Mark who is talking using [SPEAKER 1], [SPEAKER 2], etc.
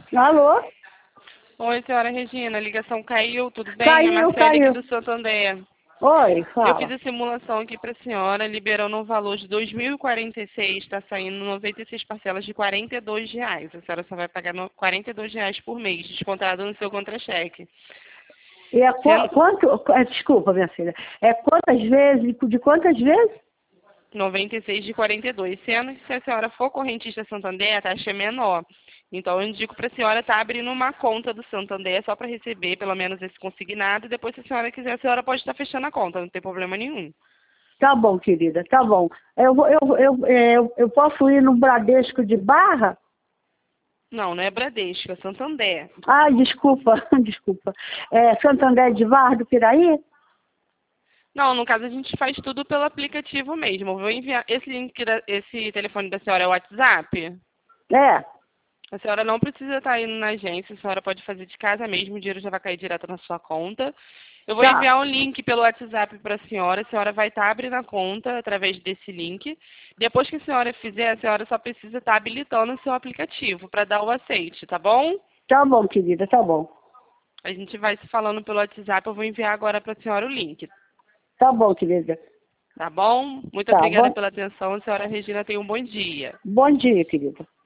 [SPEAKER 1] Alô?
[SPEAKER 2] Oi, senhora Regina, a ligação caiu, tudo bem?
[SPEAKER 1] Caiu,
[SPEAKER 2] É Marcele
[SPEAKER 1] caiu.
[SPEAKER 2] aqui do Santander.
[SPEAKER 1] Oi,
[SPEAKER 2] Eu fiz
[SPEAKER 1] fala.
[SPEAKER 2] a simulação aqui para a senhora, liberando um valor de R$ 2.046, está saindo 96 parcelas de R$ 42. A senhora só vai pagar R$ 42 por mês, descontado no seu contra-cheque.
[SPEAKER 1] E é
[SPEAKER 2] Sendo
[SPEAKER 1] quanto... Desculpa, minha filha. É quantas vezes? De quantas vezes?
[SPEAKER 2] 96 de 42, sendo que se a senhora for correntista Santander, a taxa é menor. Então, eu indico para a senhora estar abrindo uma conta do Santander só para receber pelo menos esse consignado. E depois, se a senhora quiser, a senhora pode estar fechando a conta, não tem problema nenhum.
[SPEAKER 1] Tá bom, querida, tá bom. Eu posso ir no Bradesco de Barra?
[SPEAKER 2] Não, não é Bradesco, é Santander.
[SPEAKER 1] Ah, desculpa, desculpa. É Santander de Barra do Piraí?
[SPEAKER 2] Não, no caso a gente faz tudo pelo aplicativo mesmo. Eu vou enviar esse link, esse telefone da senhora é o WhatsApp.
[SPEAKER 1] É.
[SPEAKER 2] A senhora não precisa estar indo na agência, a senhora pode fazer de casa mesmo, o dinheiro já vai cair direto na sua conta. Eu vou
[SPEAKER 1] Tá,
[SPEAKER 2] enviar um link pelo WhatsApp para a senhora vai estar abrindo a conta através desse link. Depois que a senhora fizer, a senhora só precisa estar habilitando o seu aplicativo para dar o aceite, tá bom?
[SPEAKER 1] tá bom, querida, tá bom.
[SPEAKER 2] A gente vai se falando pelo WhatsApp, eu vou enviar agora para a senhora o link,
[SPEAKER 1] Tá bom, querida.
[SPEAKER 2] tá bom? Muito
[SPEAKER 1] Tá
[SPEAKER 2] obrigada
[SPEAKER 1] bom.
[SPEAKER 2] pela atenção, a senhora Regina, tenha um bom dia.
[SPEAKER 1] Bom dia, querida.